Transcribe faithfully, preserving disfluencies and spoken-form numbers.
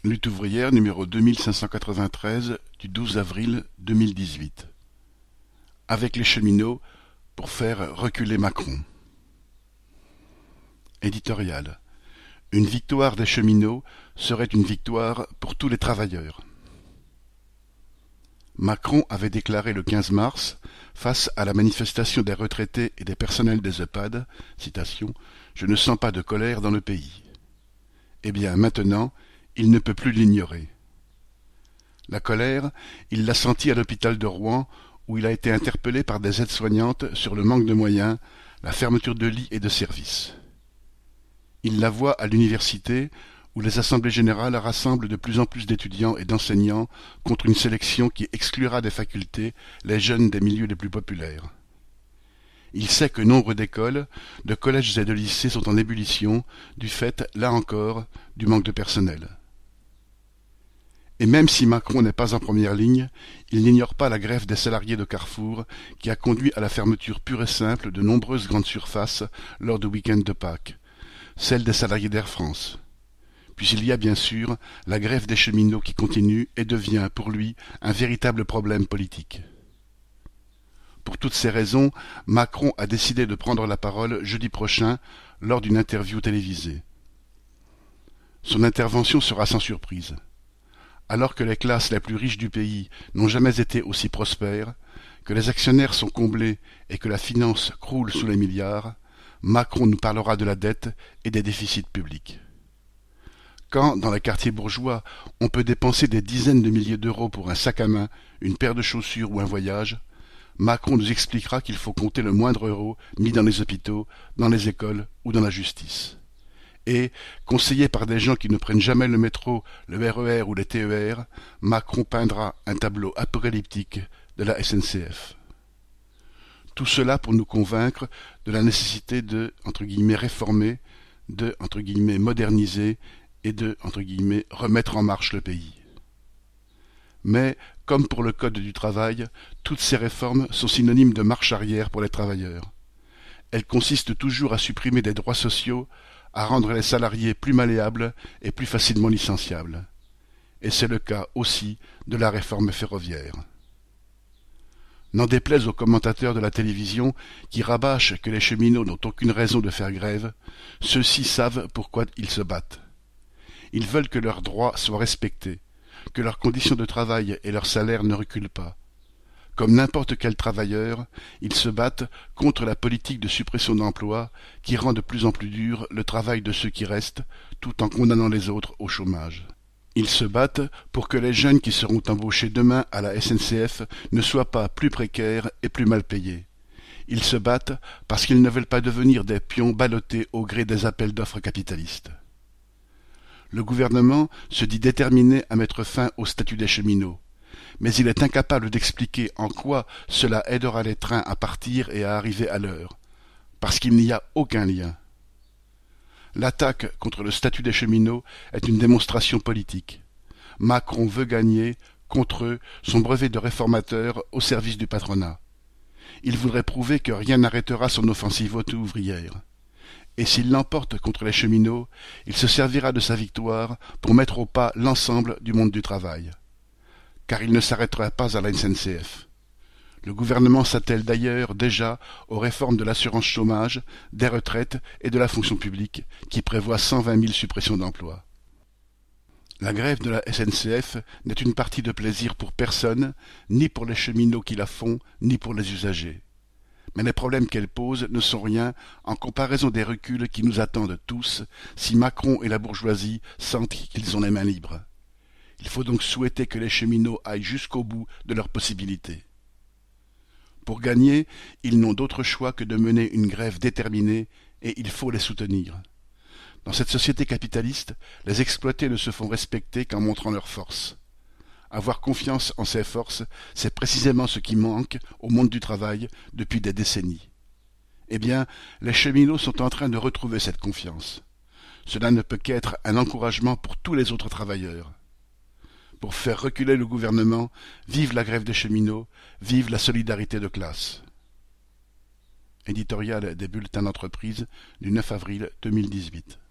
Lutte ouvrière numéro deux mille cinq cent quatre-vingt-treize du douze avril deux mille dix-huit. Avec les cheminots pour faire reculer Macron. Éditorial. Une victoire des cheminots serait une victoire pour tous les travailleurs. Macron avait déclaré le quinze mars, face à la manifestation des retraités et des personnels des EHPAD, citation, « Je ne sens pas de colère dans le pays ». Eh bien, maintenant, il ne peut plus l'ignorer. La colère, il l'a sentie à l'hôpital de Rouen, où il a été interpellé par des aides-soignantes sur le manque de moyens, la fermeture de lits et de services. Il la voit à l'université, où les assemblées générales rassemblent de plus en plus d'étudiants et d'enseignants contre une sélection qui exclura des facultés les jeunes des milieux les plus populaires. Il sait que nombre d'écoles, de collèges et de lycées sont en ébullition, du fait, là encore, du manque de personnel. Et même si Macron n'est pas en première ligne, il n'ignore pas la grève des salariés de Carrefour qui a conduit à la fermeture pure et simple de nombreuses grandes surfaces lors du week-end de Pâques, celle des salariés d'Air France. Puis il y a bien sûr la grève des cheminots qui continue et devient, pour lui, un véritable problème politique. Pour toutes ces raisons, Macron a décidé de prendre la parole jeudi prochain lors d'une interview télévisée. Son intervention sera sans surprise. Alors que les classes les plus riches du pays n'ont jamais été aussi prospères, que les actionnaires sont comblés et que la finance croule sous les milliards, Macron nous parlera de la dette et des déficits publics. Quand, dans les quartiers bourgeois, on peut dépenser des dizaines de milliers d'euros pour un sac à main, une paire de chaussures ou un voyage, Macron nous expliquera qu'il faut compter le moindre euro mis dans les hôpitaux, dans les écoles ou dans la justice. Et, conseillé par des gens qui ne prennent jamais le métro, le R E R ou les T E R, Macron peindra un tableau apocalyptique de la S N C F. Tout cela pour nous convaincre de la nécessité de, entre guillemets, réformer, de, entre guillemets, moderniser et de, entre guillemets, remettre en marche le pays. Mais, comme pour le Code du travail, toutes ces réformes sont synonymes de marche arrière pour les travailleurs. Elles consistent toujours à supprimer des droits sociaux, à rendre les salariés plus malléables et plus facilement licenciables. Et c'est le cas aussi de la réforme ferroviaire. N'en déplaise aux commentateurs de la télévision qui rabâchent que les cheminots n'ont aucune raison de faire grève, ceux-ci savent pourquoi ils se battent. Ils veulent que leurs droits soient respectés, que leurs conditions de travail et leurs salaires ne reculent pas. Comme n'importe quel travailleur, ils se battent contre la politique de suppression d'emplois qui rend de plus en plus dur le travail de ceux qui restent, tout en condamnant les autres au chômage. Ils se battent pour que les jeunes qui seront embauchés demain à la S N C F ne soient pas plus précaires et plus mal payés. Ils se battent parce qu'ils ne veulent pas devenir des pions ballottés au gré des appels d'offres capitalistes. Le gouvernement se dit déterminé à mettre fin au statut des cheminots, mais il est incapable d'expliquer en quoi cela aidera les trains à partir et à arriver à l'heure, parce qu'il n'y a aucun lien. L'attaque contre le statut des cheminots est une démonstration politique. Macron veut gagner, contre eux, son brevet de réformateur au service du patronat. Il voudrait prouver que rien n'arrêtera son offensive auto-ouvrière. Et s'il l'emporte contre les cheminots, il se servira de sa victoire pour mettre au pas l'ensemble du monde du travail. Car il ne s'arrêtera pas à la S N C F. Le gouvernement s'attelle d'ailleurs déjà aux réformes de l'assurance chômage, des retraites et de la fonction publique, qui prévoient cent vingt mille suppressions d'emplois. La grève de la S N C F n'est une partie de plaisir pour personne, ni pour les cheminots qui la font, ni pour les usagers. Mais les problèmes qu'elle pose ne sont rien en comparaison des reculs qui nous attendent tous si Macron et la bourgeoisie sentent qu'ils ont les mains libres. Il faut donc souhaiter que les cheminots aillent jusqu'au bout de leurs possibilités. Pour gagner, ils n'ont d'autre choix que de mener une grève déterminée et il faut les soutenir. Dans cette société capitaliste, les exploités ne se font respecter qu'en montrant leurs forces. Avoir confiance en ses forces, c'est précisément ce qui manque au monde du travail depuis des décennies. Eh bien, les cheminots sont en train de retrouver cette confiance. Cela ne peut qu'être un encouragement pour tous les autres travailleurs. Pour faire reculer le gouvernement, vive la grève des cheminots, vive la solidarité de classe. Éditorial des bulletins d'entreprise du neuf avril deux mille dix-huit.